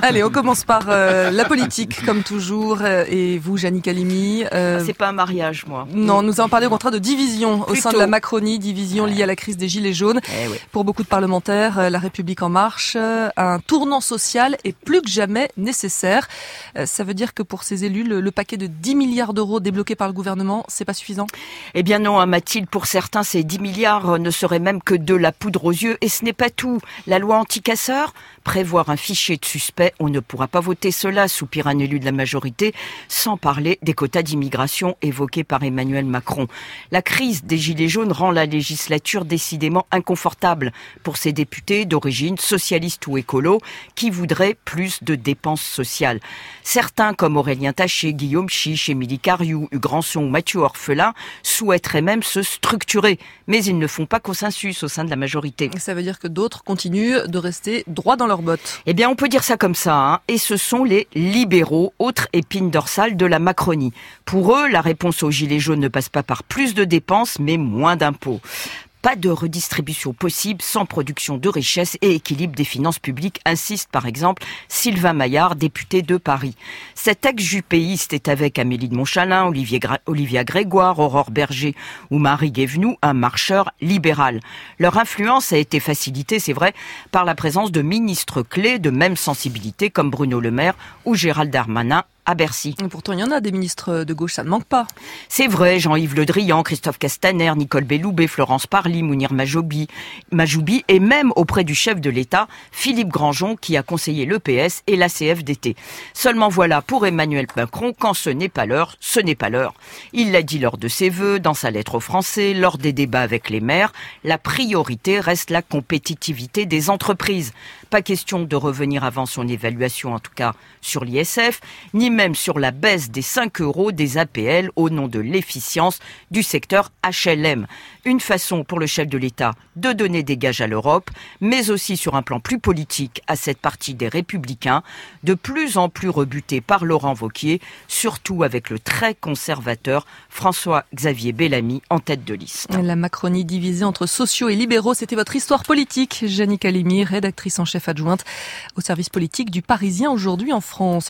Allez, on commence par la politique, comme toujours. Et vous, Jannick Halimi C'est pas un mariage, moi. Non, nous allons parler au contraire de division au sein de la Macronie, division liée à la crise des Gilets jaunes. Oui. Pour beaucoup de parlementaires, La République en marche, un tournant social est plus que jamais nécessaire. Ça veut dire que pour ces élus, le paquet de 10 milliards d'euros débloqué par le gouvernement, c'est pas suffisant? Eh bien non, Mathilde, pour certains, ces 10 milliards ne seraient même que de la poudre aux yeux. Et ce n'est pas tout. La loi anti-casseurs, prévoir un fichier de suspects, on ne pourra pas voter cela, soupire un élu de la majorité, sans parler des quotas d'immigration évoqués par Emmanuel Macron. La crise des Gilets jaunes rend la législature décidément inconfortable pour ces députés d'origine socialiste ou écolo qui voudraient plus de dépenses sociales. Certains, comme Aurélien Taché, Guillaume Chiche, Émilie Cariou, Hugues Rançon ou Mathieu Orphelin, souhaiteraient même se structurer. Mais ils ne font pas consensus au sein de la majorité. Ça veut dire que d'autres continuent de rester droit dans leurs bottes. Eh bien, on peut dire ça comme ça, hein. Et ce sont les libéraux, autre épine dorsale de la Macronie. Pour eux, la réponse aux Gilets jaunes ne passe pas par plus de dépenses, mais moins d'impôts. Pas de redistribution possible sans production de richesse et équilibre des finances publiques, insiste par exemple Sylvain Maillard, député de Paris. Cet ex-jupéiste est avec Amélie de Montchalin, Olivia Grégoire, Aurore Berger ou Marie Guévenoux, un marcheur libéral. Leur influence a été facilitée, c'est vrai, par la présence de ministres clés de même sensibilité comme Bruno Le Maire ou Gérald Darmanin à Bercy. Et pourtant, il y en a des ministres de gauche, ça ne manque pas. C'est vrai, Jean-Yves Le Drian, Christophe Castaner, Nicole Belloubet, Florence Parly, Mounir Majoubi et même auprès du chef de l'État, Philippe Grandjean, qui a conseillé le PS et la CFDT. Seulement voilà, pour Emmanuel Macron, quand ce n'est pas l'heure, ce n'est pas l'heure. Il l'a dit lors de ses vœux, dans sa lettre aux Français, lors des débats avec les maires, la priorité reste la compétitivité des entreprises. Pas question de revenir avant son évaluation, en tout cas sur l'ISF, ni même sur la baisse des 5 € des APL au nom de l'efficience du secteur HLM. Une façon pour le chef de l'État de donner des gages à l'Europe, mais aussi sur un plan plus politique à cette partie des Républicains, de plus en plus rebutés par Laurent Wauquiez, surtout avec le très conservateur François-Xavier Bellamy en tête de liste. La Macronie divisée entre sociaux et libéraux, c'était votre histoire politique. Jannick Halimi, rédactrice en chef adjointe au service politique du Parisien aujourd'hui en France.